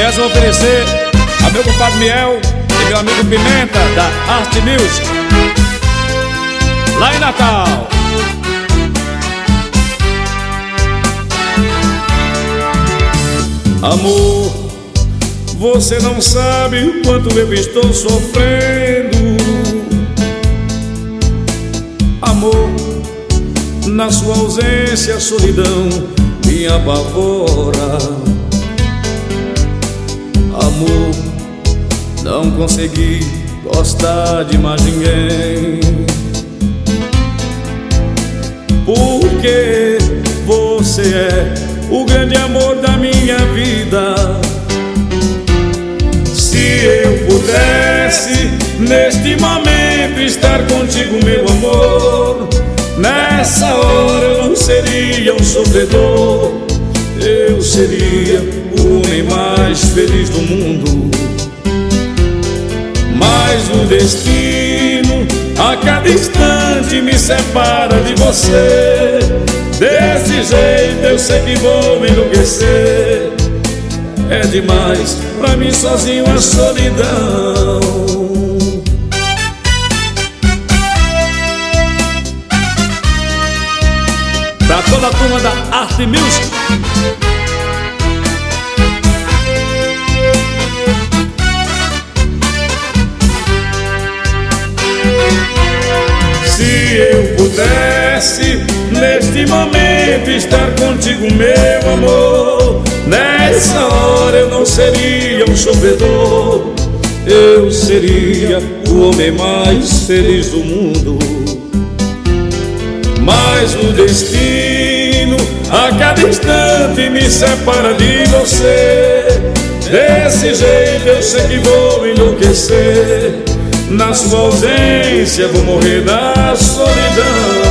essa eu vou oferecer a meu compadre Miel e meu amigo Pimenta, da Art Music, lá em Natal. Amor, você não sabe o quanto eu estou sofrendo. Amor, na sua ausência a solidão me apavora. Amor, não consegui gostar de mais ninguém, porque você é o grande amor da minha vida. Se eu pudesse neste momento estar contigo, meu amor, nessa hora eu não seria um sofredor, eu seria o homem mais feliz do mundo. Mas o destino a cada instante me separa de você. Desse jeito eu sei que vou enlouquecer. É demais pra mim sozinho a solidão. Pra toda a turma da Art Music, se eu pudesse neste momento estar contigo, meu amor, nessa hora eu não seria um sofredor, eu seria o homem mais feliz do mundo. Mas o destino a cada instante me separa de você. Desse jeito eu sei que vou enlouquecer. Na sua ausência vou morrer da solidão.